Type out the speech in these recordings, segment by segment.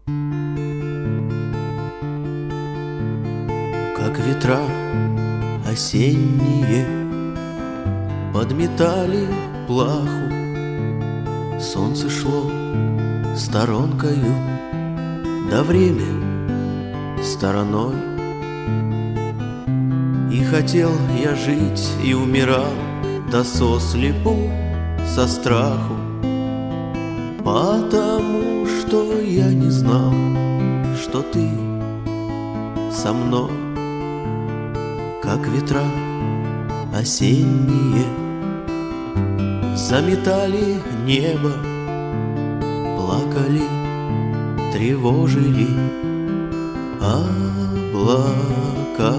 Как ветра осенние подметали плаху, солнце шло сторонкою, да время стороной. И хотел я жить, и умирал, да сослепу, со страху, потому что я не знал, что ты со мной. Как ветра осенние заметали небо, плакали, тревожили облака.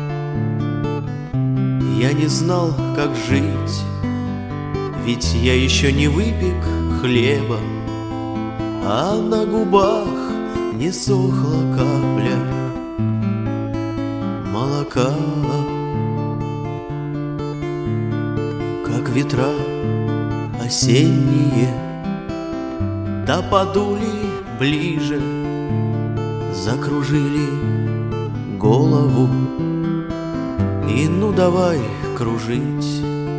Я не знал, как жить, ведь я еще не выпек хлеба, а на губах не сохла капля молока. Как ветра осенние да подули ближе, закружили голову, и ну давай кружить.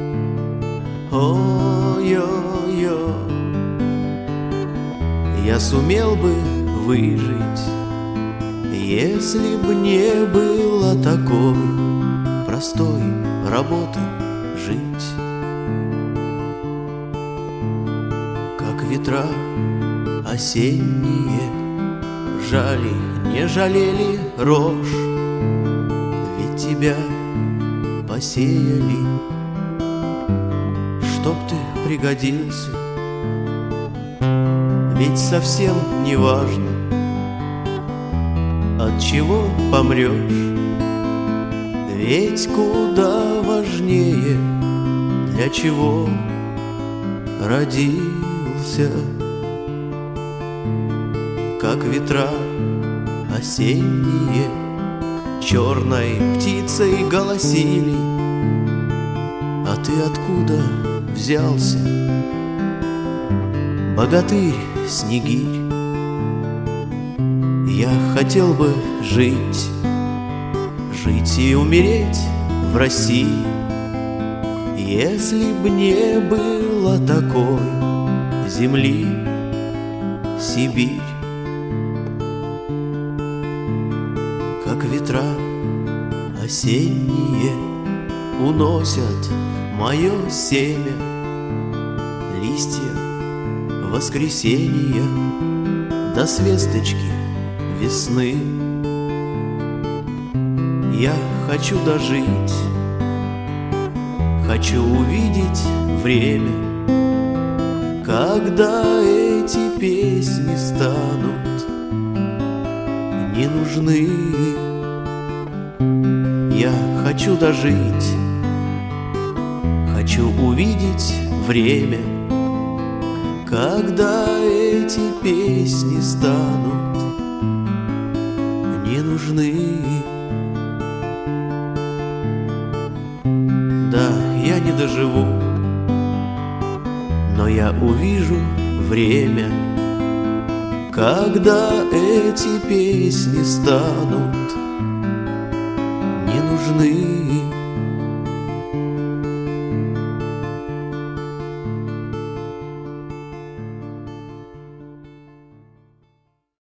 Ой-ой-ой, я сумел бы выжить, если б не было такой простой работы жить. Как ветра осенние жали, не жалели рожь, ведь тебя посеяли, чтоб ты пригодился. Ведь совсем не важно, от чего помрешь, ведь куда важнее, для чего родился. Как ветра осенние черной птицей голосили, а ты откуда взялся, богатырь-снегирь? Я хотел бы жить, жить и умереть в России, если б не было такой земли Сибирь. Как ветра осенние уносят мое семя, листья воскресенья до свесточки весны. Я хочу дожить, хочу увидеть время, когда эти песни станут не нужны. Я хочу дожить, хочу увидеть время, когда эти песни станут не нужны. Да, я не доживу, но я увижу время, когда эти песни станут не нужны.